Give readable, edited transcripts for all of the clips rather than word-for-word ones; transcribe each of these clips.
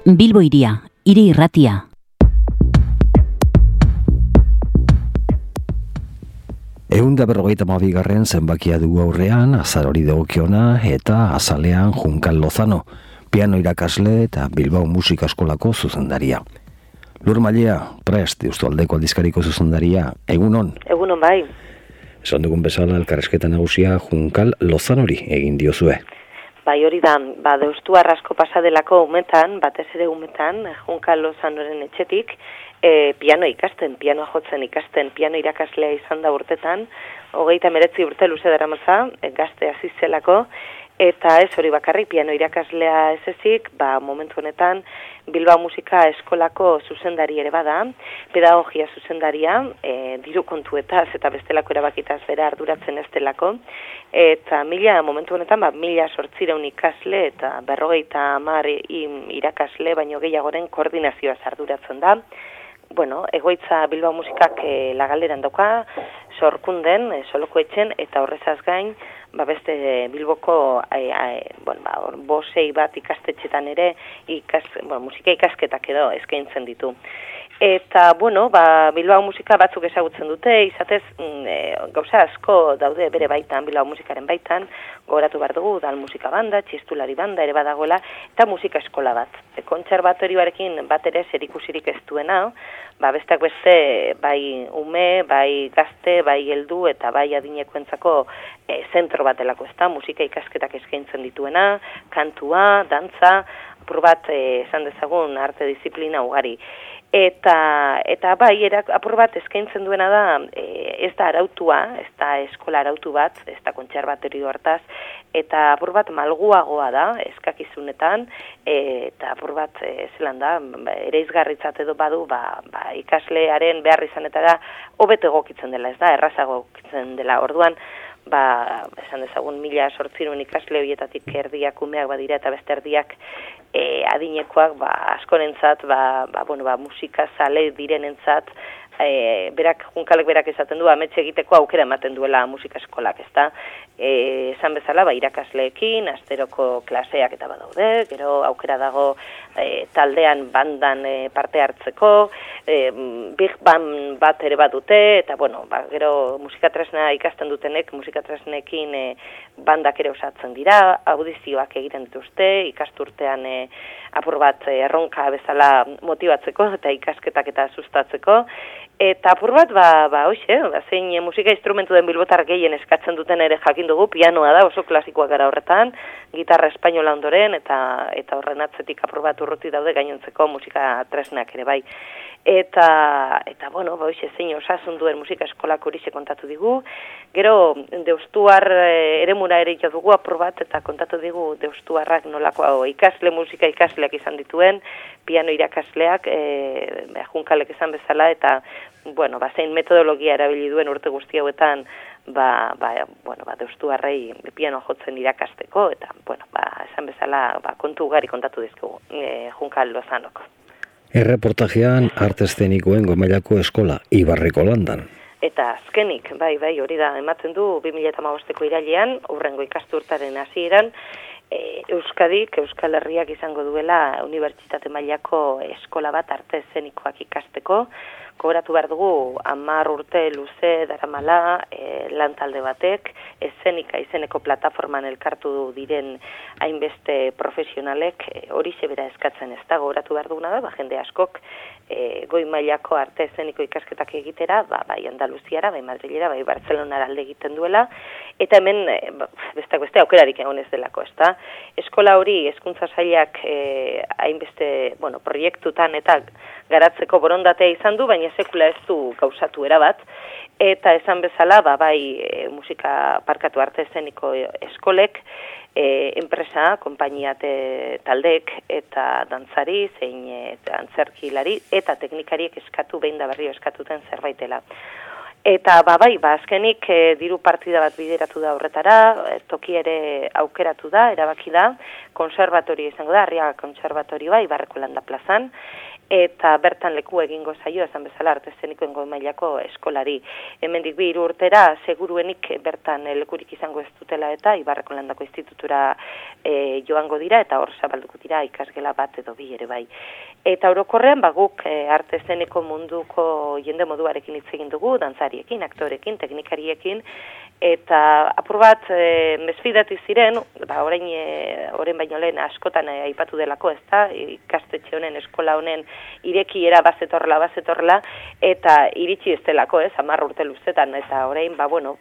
Bilbo Hiria, hiri irratia. Ehun da 52. zenbakia dugu aurrean, azarori dagokiona eta azalean Junkal Lozano, piano irakasle eta Bilbao Musika Eskolako zuzendaria. Lur Mailea, prest, Deustualdeko aldizkariko zuzendaria, egunon? Egunon bai. Esan dugun bezala elkarrezketa nagusia Junkal Lozanori egin diozue. Bai, hori da, Deustu arrasko pasadelako umetan, batez ere umetan, Junkal Lozanoren etxetik, pianoa jotzen ikasten, piano irakaslea izan da urtetan, 39 urte luze daramatza, gazte hasi zelako, eta ez hori bakarrik piano irakaslea ez ezik, momentu honetan Bilbao Musika Eskolako zuzendari ere bada, pedagogia zuzendaria, diru kontuetaz eta bestelako erabakitaz bera arduratzen ez delako, eta momentu honetan 1.800 ikasle eta 50 irakasle baino gehiagoren koordinazioaz arduratzen da. Bueno, egoitza Bilbao Musikak Lagalderan dauka, Sorkunden, Soloko etxen, eta horrezaz gain, beste Bilboko bosei bat ikastetxetan ere musika ikasketak edo eskaintzen ditu. Eta, Bilbao Musika batzuk ezagutzen dute, izatez gauza asko daude bere baitan, Bilbao Musikaren baitan, gogoratu behar dugu, dal musika banda, txistulari banda ere badagoela, eta musika eskola bat. Kontserbatorioarekin bat ere zerikusirik ez duena, besteak beste bai ume, bai gazte, bai heldu eta bai adinekoentzako zentro batelako, ezta, musika ikasketak eskaintzen dituena, kantua, dantza, apur bat esan dezagun arte disiplina ugari. Eta bai, apur bat eskaintzen duena da, ez da arautua, ez da eskola arautu bat, ez da kontserbatorio hartaz, eta apur bat malguagoa da, eskakizunetan, eta apur bat zelan da, ere izgarritzat edo badu, ikaslearen behar izanetara hobeto egokitzen dela, ez da, errazago egokitzen dela, orduan, esan dezagun 1.800 ikasle horietatik erdiak umeak badira eta beste erdiak adinekoak askorentzat, musika zale direnentzat, Junkalek berak esaten du, ametxe egiteko aukera ematen duela musika eskolak, ezta? Esan bezala, irakasleekin, asteroko klaseak eta badaude, gero aukera dago taldean bandan parte hartzeko, big band bat ere badute, eta gero musikatresna ikasten dutenek, musikatresnekin bandak ere osatzen dira, audizioak egiten dituzte, ikasturtean apur bat erronka bezala motibatzeko eta ikasketak eta sustatzeko, eta apur bat, zein musika instrumentu den bilbotar gehien eskatzen duten ere jakin dugu, pianoa da, oso klasikoak gara horretan, gitarra espainola ondoren, eta horren atzetik apur bat urruti daude gainontzeko musika tresnak ere bai. Eta zein osasun duen musika eskolak hori kontatu digu, gero Deustuar eremura ere jo dugu apur bat, eta kontatu digu Deustuarrak nolako musika ikasleak izan dituen, piano irakasleak, Junkalek esan bezala, eta zein metodologia erabili duen urte guzti hauetan, Deustuarrei piano jotzen irakasteko, eta, esan bezala, kontu ugari kontatu dizkugu, Junkal Lozanok. Erreportajean arte eszenikoen gomailako eskola, Ibarreko landan. Eta azkenik, hori da, ematen du 2015ko irailean, hurrengo ikasturtaren hasieran, Euskal Herriak izango duela unibertsitate mailako eskola bat arte eszenikoak ikasteko. Gogoratu behar dugu, 10 urte luze daramala lan talde batek, eszenika izeneko plataforman elkartu diren hainbeste profesionalek hori bera eskatzen ez da. Gogoratu behar duguna da, jende askok goi mailako arte eszeniko ikasketak egitera, bai Andaluziara, bai Madrilera, bai Bartzelonara alde egiten duela, eta hemen besteak beste aukerarik egon ez delako, ez da. Eskola hori hezkuntza sailak hainbeste proiektutan eta garatzeko borondatea izan du, baina sekula ez du gauzatu erabat, eta esan bezala, musika parkatu arte eszeniko eskolek, enpresa, konpainia taldeek eta dantzari, zein antzerkilari eta teknikariek eskatu, behin da berrio eskatuten zerbaitela. Eta azkenik diru partida bat bideratu da horretara, toki ere aukeratu da, erabaki da, konservatorio izango da, Arriaga Konservatorioa, Ibarreko Landa plazan, eta bertan leku egingo zaio, esan bezala arte eszenikoen goi mailako eskolari. Hemendik 2 urtera, seguruenik bertan lekurik izango ez dutela eta Ibarreko Landako Institutura joango dira, eta hor zabalduko dira ikasgela bat edo 2 ere bai. Eta orokorrean, guk arte eszeniko munduko jende moduarekin hitz egin dugu, dantzariekin, aktorekin, teknikariekin, eta apur bat mesfidatu ziren, orain baino lehen askotan aipatu delako, ezta, ikastetxe honen, eskola honen irekiera bazetorrela, eta iritsi ez delako, 10 urte luzetan, eta orain,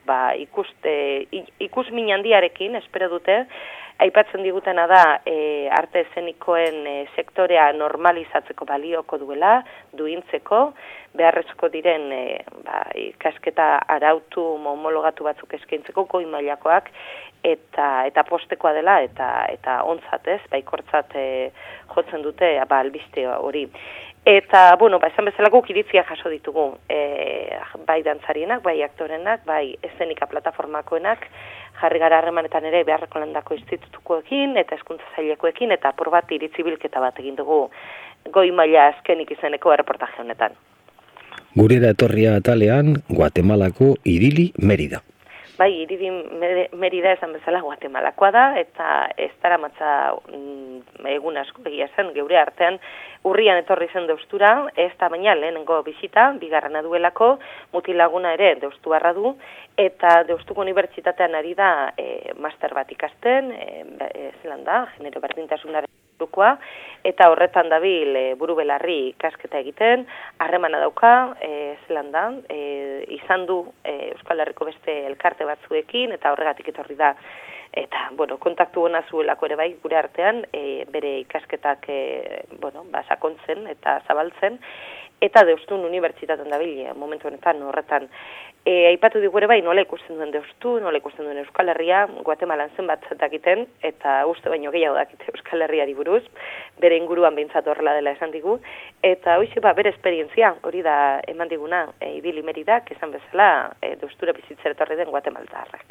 ikusmin handiarekin, espero dute, aipatzen digutena da arte eszenikoen sektorea normalizatzeko balioko duela, duintzeko, beharrezko diren ikasketa arautu homologatu batzuk eskaintzeko goi mailakoak eta postekoa dela eta ontzat, baikortzat jotzen dute albiste hori. Eta, esan bezala guk iritzia jaso ditugu, bai dantzarienak, bai aktorenak, bai eszenika plataformakoenak, jarri gara harremanetan ere Beharreko Landako Institutukoekin eta Hezkuntza Sailekoekin, eta apur bat iritzi bilketa bat egin dugu goi maila azkenik izeneko erreportaje honetan. Gurera etorria atalean, Guatemalako Irili Merida. Bai, Irili Merida esan bezala Guatemalakoa da, eta ez daramatza egun asko egia zen, geure artean, urrian etorri zen deustura, ez da baina lehenengo bisita, bigarrena duelako, mutilaguna ere deustuarra du, eta Deustuko Unibertsitatean ari da master bat ikasten, zelan da, genero berdintasunaren burukoa, eta horretan dabil buru belarri ikasketa egiten, harremana dauka, zelan da, izan du Euskal Herriko beste elkarte batzuekin, eta horregatik etorri da, eta, kontaktu hona zuelako ere bai gure artean, bere ikasketak, sakontzen eta zabaltzen, eta Deustun Unibertsitatean dabil, momentu honetan horretan, aipatu digu ere bai nola ikusten duen Deustu, nola ikusten duen Euskal Herria, Guatemalan zenbat dakiten, eta uste baino gehiago dakite Euskal Herriari buruz, bere inguruan behintzat horrela dela esan digu, eta hoize bere esperientzia, hori da eman diguna, Irili Meridak, esan bezala, Deustura bizitzera etorri den guatemaldarrak.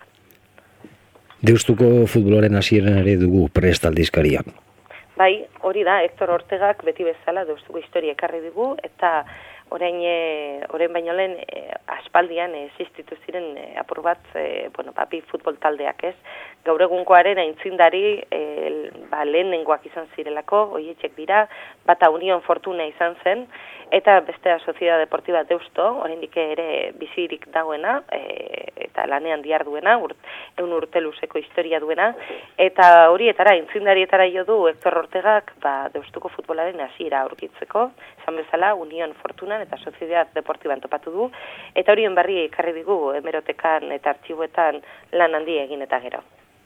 Deustuko futbolaren hasieran ere dugu prest aldizkaria. Bai, hori da, Hector Ortegak beti bezala Deustuko historia ekarri digu, eta orain baino lehen aspaldian existitu ziren apur bat, bi futbol taldeak ez. Gaur egunkoaren aintzindari lehenengoak izan zirelako, hoietxek dira, bata Unión Fortuna izan zen, eta bestea Sociedad Deportiva Deusto, oraindik ere bizirik dagoena, eta lanean diharduena, 100 urte luzeko historia duena, eta horietara, aintzindarietara jo du Hector Ortegak, Deustuko futbolaren hasiera aurkitzeko, esan bezala Unión Fortuna eta Sociedad Deportiban topatu du, eta horien berri ekarri digu hemerotekan eta artxiboetan lan handi egin eta gero.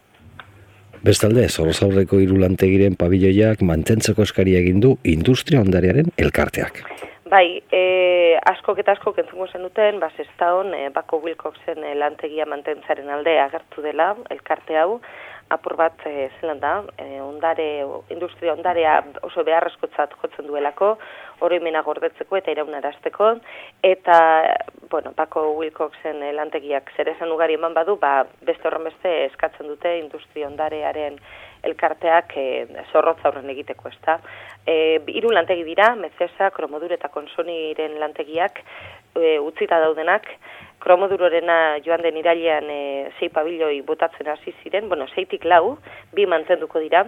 Bestalde, Solosaurreko 3 lantegiren pabiloiak mantentzeko eskaria egin du Industria Ondarearen elkarteak. Bai, askok eta askok entzungo zenuten, Sestaon, Bako Wilcoxen lantegia mantentzaren alde agertu dela, elkarte hau, apur bat zelan da, industria ondarea oso beharrezkotzat jotzen duelako, oroimena gordetzeko eta iraunarazteko, eta, Bako Wilcoxen lantegiak zer esan ugari eman badu, beste horrenbeste eskatzen dute industria ondarearen elkarteak zorrotza horren egiteko, ezta. 3 lantegi dira, Mezesa, Kromodur eta Konsoniren lantegiak utzita daudenak, Kromodurorena joan den irailean 6 pabilloi botatzen hasi ziren, 6tik 4, 2 mantenduko dira,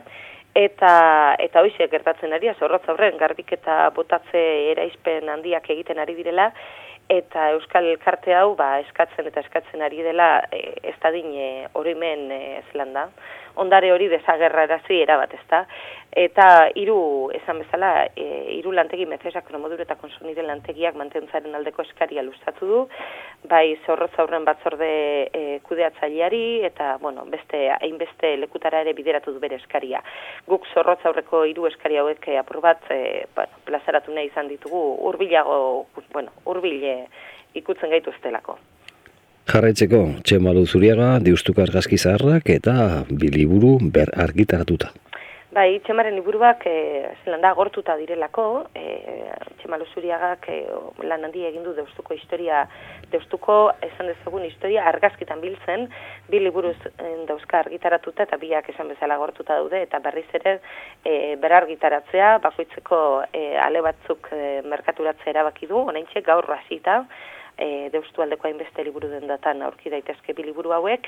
eta hoize gertatzen ari, zorrotza horren garbiketa botatze eraispen handiak egiten ari direla, eta Euskal Elkarte hau eskatzen ari dela ez dadin oroimen zelan da. Ondare hori desagerrarazi erabat, ezta. Eta 3, esan bezala, 3 lantegi Mezesa, Kromodur eta Konsoniren lantegiak mantentzaren aldeko eskaria luzatu du, bai zorrotza aurren batzorde kudeatzaileari, eta, beste hainbeste lekutara ere bideratu du bere eskaria. Guk zorrotza aurreko 3 eskaria hauek apur bat, plazaratu nahi izan ditugu, hurbil ikutzen gaituztelako. Jarraitzeko, Txemalu Zuriaga, Deustuko argazki zaharrak eta 2 liburu argitaratuta. Bai, Txemaren liburuak zelan da agortuta direlako, Txema Lozuriagak lan handi egin du Deustuko historia, Deustuko esan dezagun historia argazkitan biltzen, bi liburuz dauzka argitaratuta eta biak esan bezala agortuta daude, eta berriz ere berargitaratzea, bakoitzeko ale batzuk merkaturatzea erabaki du, oraintxe gaur hasita, Deustu aldeko hainbeste liburu dendatan aurki daitezke bi liburu hauek,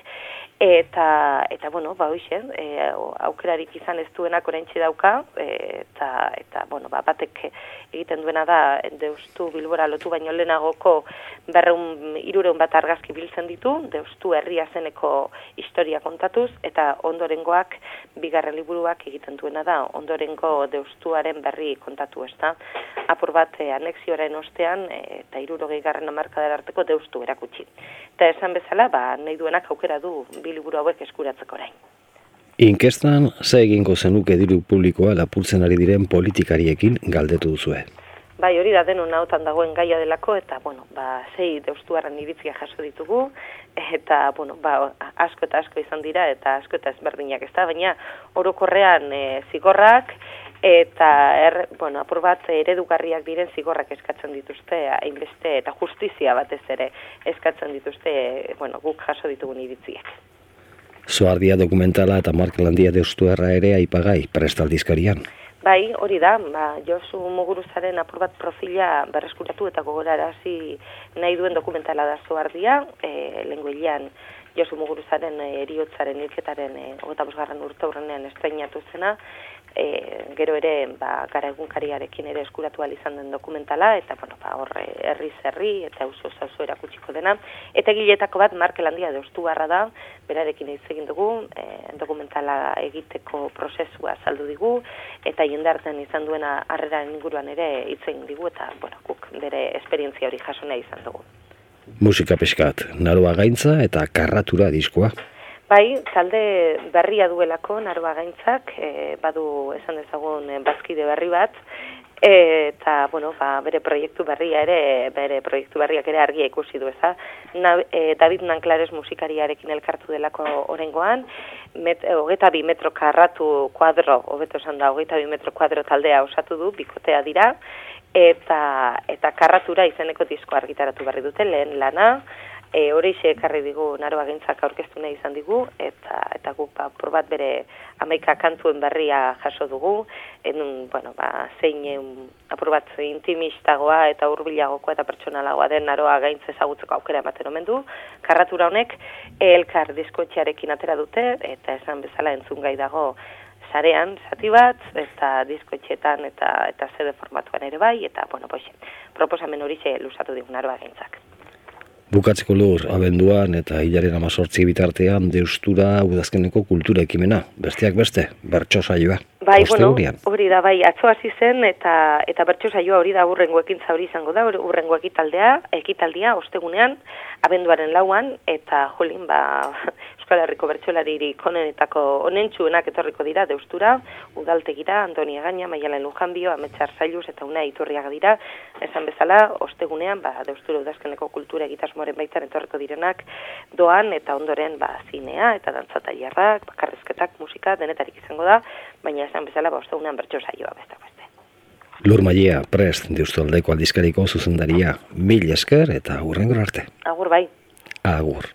eta bueno, hoxe, aukerarik izan ez duenak oraintxe dauka, eta bueno, batek egiten duena da Deustu Bilbora lotu baino lehenagoko 300 bat argazki biltzen ditu, Deustu herria zeneko historia kontatuz, eta ondorengoak bigarren liburuak egiten duena da, ondorengo Deustuaren berri kontatu, ezta? Apur bat anexioaren ostean, eta 60. hamarkadara arteko Deustu erakutsi. Eta esan bezala, nahi duenak aukera du bi liburu hauek eskuratzeko orain. Inkestan, ze egingo zenuke diru publikoa lapurtzen ari diren politikariekin galdetu duzue? Bai, hori da denon ahotan dagoen gaia delako, eta, bueno, 6 deustuarren iritzia jaso ditugu, eta, bueno, asko eta asko izan dira, eta asko eta ezberdinak ez da, baina orokorrean zigorrak, eta, apur bat eredugarriak diren zigorrak eskatzen dituzte, hainbeste, eta justizia batez ere eskatzen dituzte, guk jaso ditugun iritziak. Zoardia dokumentala eta Markelandia Deustuarra ere aipagai prestaldizkarian. Bai, hori da, Josu Muguruzaren apur bat profila berreskuratu eta gogorarazi nahi duen dokumentala da Zoardia, lehengoilean Josu Muguruzaren heriotzaren hilketaren 25. urteurrenean estreinatu zena, gero ere gara egunkariarekin ere eskuratu ahal izan den dokumentala, eta hor herri eta auzo erakutsiko dena. Eta egiletako bat Markelandia Deustuarra da, berarekin hitz egin dugu, dokumentala egiteko prozesua azaldu digu, eta jendartean izan duena harreraren inguruan ere hitz egin digu, eta guk bere esperientzia hori jaso nahi izan dugu. Musika pixkat, Naroa Gaintza eta Karratura diskoa. Bai, talde berria duelako Naroa Gaintzak, badu esan dezagun bazkide berri bat, eta bere proiektu berriak ere argia ikusi du, eza. David Nanclares musikariarekin elkartu delako oraingoan, 22 metro karratu kuadro, hobeto esan da, 22 metro kuadro taldea osatu du, bikotea dira, eta Karratura izeneko disko argitaratu berri dute, lehen lana, horixe ekarri digu Naroa Gaintzak aurkeztu nahi izan digu, eta guk apur bat bere 11 kantuen berria jaso dugu, zein apur bat intimistagoa eta hurbilagokoa eta pertsonalagoa den Naroa Gaintz ezagutzeko aukera ematen omen du. Karratura honek Elkar diskoetxearekin atera dute, eta esan bezala entzungai dago sarean, zati bat, eta diskoetxeetan eta CD formatuan ere bai, eta proposamen horixe luzatu digu Naroa Gaintzak. Bukatzeko lur, abenduan eta hilaren 18 bitartean Deustura udazkeneko kultura ekimena. Besteak beste, bertso saioa. Bai, hori da, atzo hasi zen eta bertso saioa hori da urrengo ekintza hori izango da, urrengo ekitaldia ostegunean, abenduaren 4an, eta jolin, Euskal Herriko bertsolaririk onentsuenak etorriko dira Deustura, Udaltegira, Antoni Egaña, Maialen Lujanbio, Ametsar Zailuz eta Unai Iturriaga dira, esan bezala, ostegunean, Deustura udazkeneko kultura egitasmoaren baitan etorriko direnak doan, eta ondoren zinea eta dantzatailerrak, bakarrizketak, musika, denetarik izango da, baina esan bezala, ostegunean bertso saioa beste. Lur Maia, prest, Deustu aldeko aldizkariko zuzendaria, mil esker eta hurrengora arte. Agur bai. Agur.